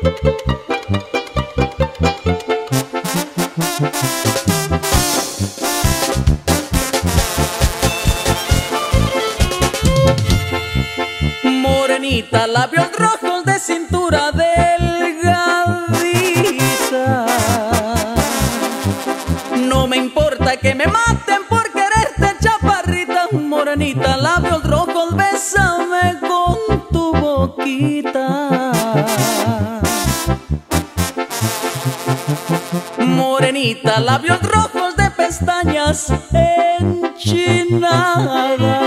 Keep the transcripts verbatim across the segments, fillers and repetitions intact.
Morenita, labios rojos de cintura delgadiza. No me importa que me maten por quererte, chaparrita. Morenita, labios rojos, bésame con tu boquita. Morenita, labios rojos de pestañas enchinadas.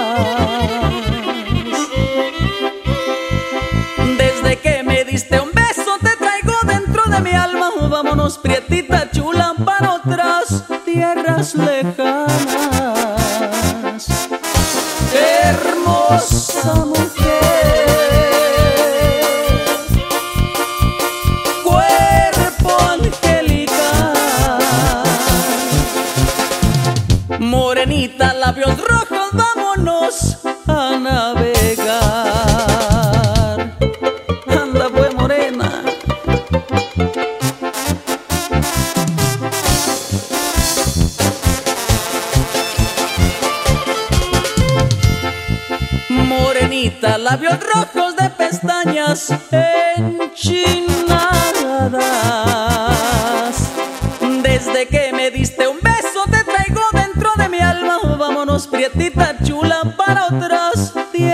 Desde que me diste un beso te traigo dentro de mi alma. Vámonos, prietita chula, para otras tierras lejanas. Hermosa mujer, cuerpo angelical. Morenita, labios rojos, vámonos a navegar. Anda pues, morena. Morenita, labios rojos de pestañas enchinadas. Desde que me diste un beso te traigo dentro de mi alma. Vámonos, prietita chula, para otras tierras.